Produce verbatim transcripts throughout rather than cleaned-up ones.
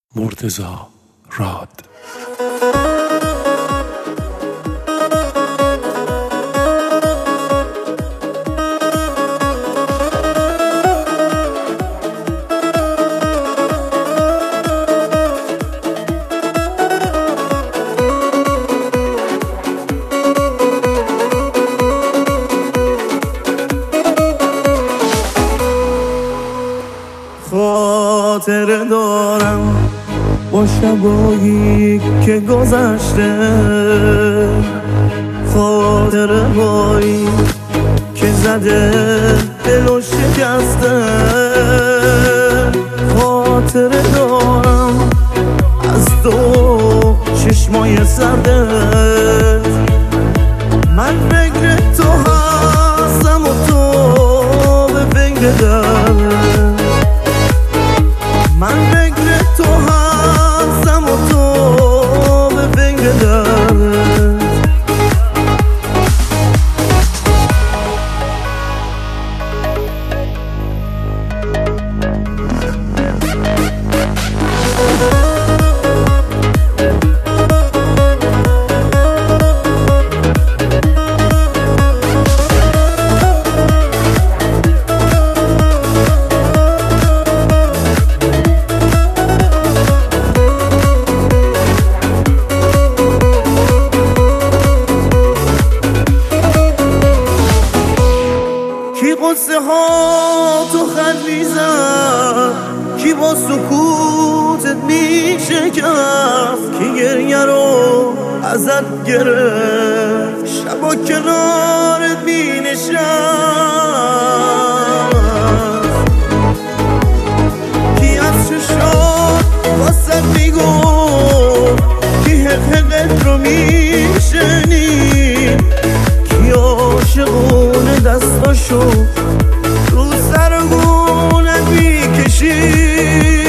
مرتضی راد. خاطره دارم با شبایی که گذشته، خاطره هایی که زده دل و شکسته، خاطره دارم از تو چشمای سردت، من فکر تو هستم و تو به فکر دردت، من فکر تو هستم و تو به فکر دردت. کی قصه ها تو خط میزد، کی با سکوتت میشکفت، کی گریه رو ازت گرفت، شبا کنارت مینشست، کی از چشات واسه میگفت، کی حقیقت رو میشنید، کی عاشقونه دستاشو رو سرگونه میکشید.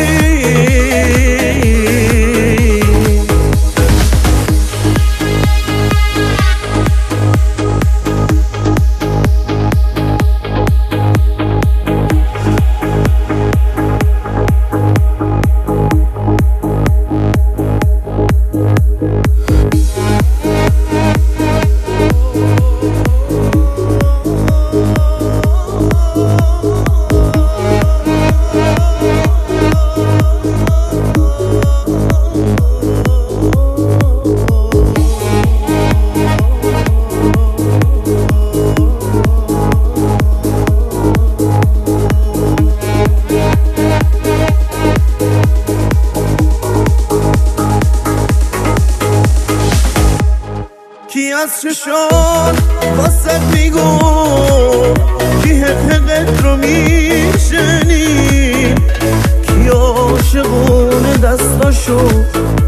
کی از چشات واسه میگفت، کی حقیقت رو میشنید، کی عاشقونه دستاشو